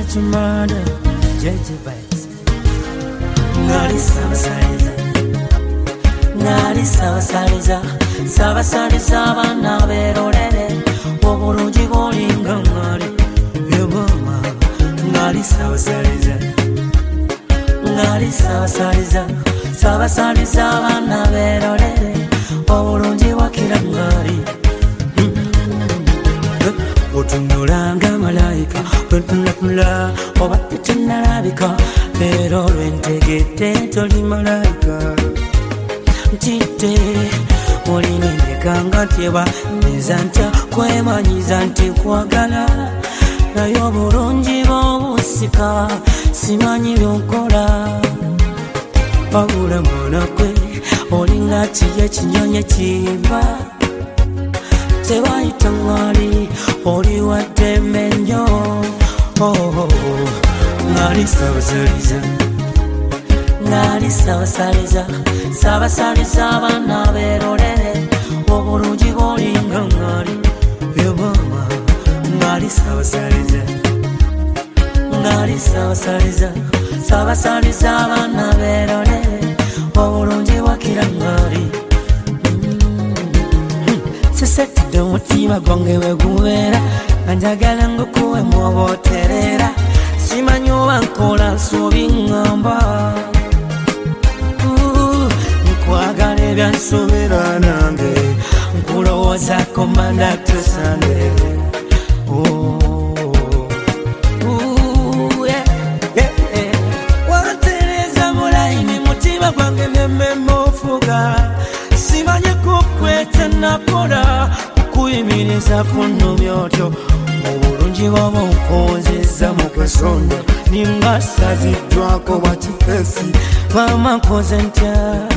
to murder. JJ Bites. Ngali sabasaliza. Ngali sabasaliza. Sabasaliza abana berolere. Obulungi bwolinga ngali. Ye mama. Ngali sabasaliza. Ngali sabasaliza. Sabasaliza abana berolere. Obulungi bwakira ngali. Otunulanga malayika wentunapula oba tetunalabika leero lwentegedde toli malayika ntidde olinenyekanga ntyeba neza ntya kwemanyiza nti kwagala naye obulungi bw'obusika simanyi byonkola wabula mwana gwe olinga kiye ekinyonyi ekiyimba tewayita ngali oli waddembe nnyo ngali sabasaliza ngali sabasaliza sabasaliza abana berolere obulungi bwolinga ngali ye mama ngali sabasaliza ngali sabasaliza sabasaliza abana berolere obulungi bwakira ngali sesetidde omutima gwange wegubeera nga njagala ngukuwe mwoboterera simanyi oba nkola nsobi ŋŋamba nkwagala ebyansobera nange nkulowoozako mandatusande wantereza mulayini mutima gwange myememe ofuga simanyi kukwete nakola kukuyimiriza kunnumya otyo obulungi bwaba onkozeza mu kasonda ninga saziddwako bwakifesi mama nkoze ntya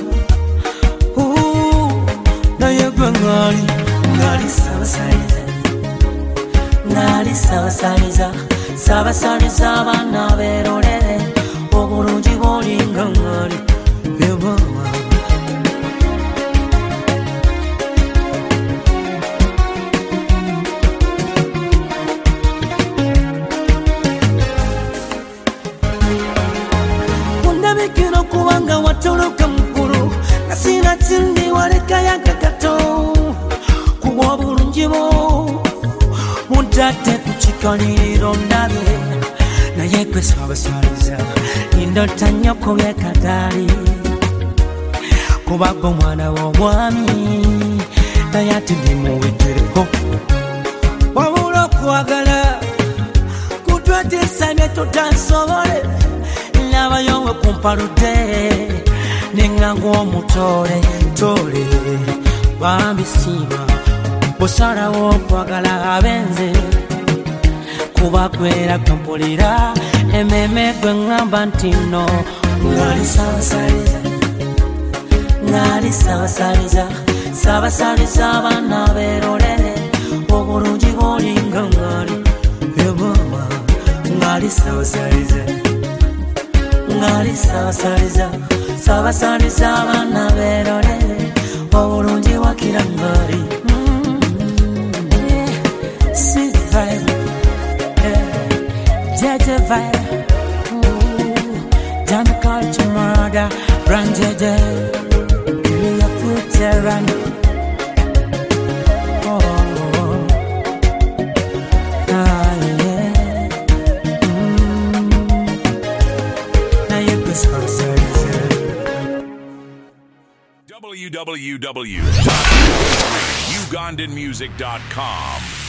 naye gwe ngali ngali sabasaliza ngali sabasaliza sabasaliza abana berolere obulungi bwolinga ngali ye mama kubanga watoloka mukulu kasina kindi waleka yakakato kuwa bulungi bwo muntate kukikaliriro ndabe naye gwe sabasaliza indota nnyo kubyekatali kubagwa omwana w'omwami naye ati ndimuweddereko wabula okwagala kutwatisa bye tutansobole nabayowe kumpalude nenganga omutole tole bambisima osalawo okwagala abenze kubakwera kampulira ememe gwe ŋŋamba nti no ngali sabasaliza ngali sabasaliza sabasaliza abana berolere obulungi bwolinga ngali ye mama ngali sabasaliza ngali sabasaliza sabasaliza abana berolere obulungi bwakira ngali JJ Vibe Jam culture murder Run JJ Your future run www.ugandanmusic.com